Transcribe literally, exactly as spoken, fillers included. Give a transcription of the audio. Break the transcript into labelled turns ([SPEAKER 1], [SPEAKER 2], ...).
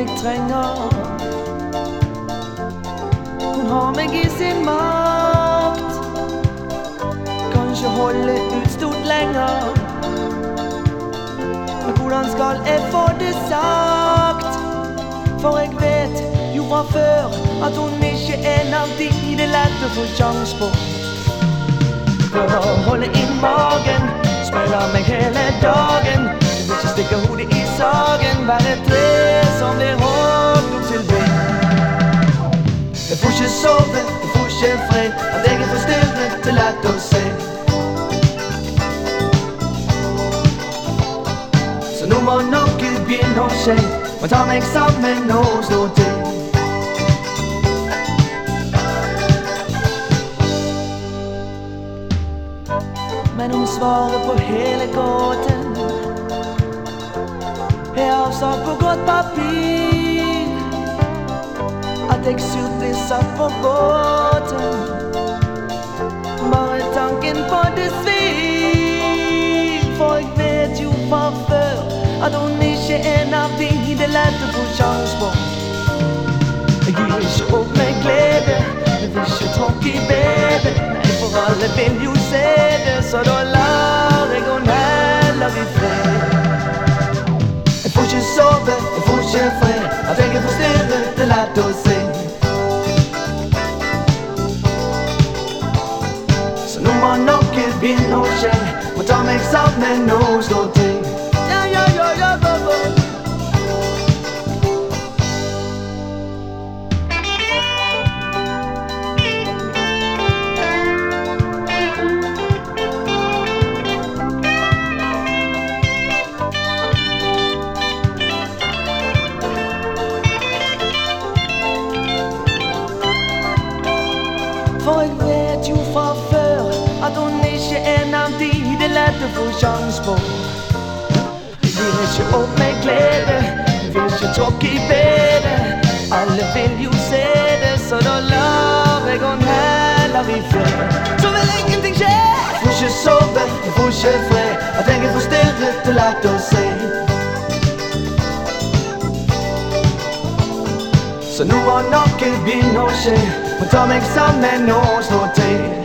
[SPEAKER 1] jeg trenger. Hun har meg i sin makt, kanskje holde ut stort lenger. Men hvordan skal jeg få det sagt? For jeg vet jo fra før at hun ikke er en av de det er lett å få sjans på. For å holde inn magen, spiller meg hele dagen. Jeg vil ikke stikke hodet i sagen, være et tre som blir holdt opp til vind. Jeg får ikke sove, jeg får ikke fred, at jeg er forstyrret til lett å se. Så nå må noe begynne å skje, må ta meg sammen og slå til. Men hun svarer på hele gåten, er avsagt på godt papir, at jeg surt blir satt på båten. Bare tanken på det svir, for jeg vet jo fra før at hun ikke er en av de det er lett å få sjans på. Jeg gir ikke opp med glede, jeg vil ikke tråkke i bedet. Nei, for alle vil jo se det, så da lar jeg henne heller i fred. Jeg får ikke sove, jeg får ikke fred, at jeg er forstyrret, det er lett å se. Så nå må noe begynne å skje, må ta meg sammen og slå til. Ja, ja, ja, ja, ja, ja. For jeg vet jo fra før at hun ikke er en av de det er lett å få sjans på. Jeg gir ikke opp med glede, jeg vil ikke tråkke i bedet. Alle vil jo se det, så da lar jeg henne heller i fred. Så vil ingenting skje. Jeg får ikke sove, jeg får ikke fred, at jeg er forstyrret, det er lett å se. Så nå må noe begynne å skje, må ta meg sammen og slå til.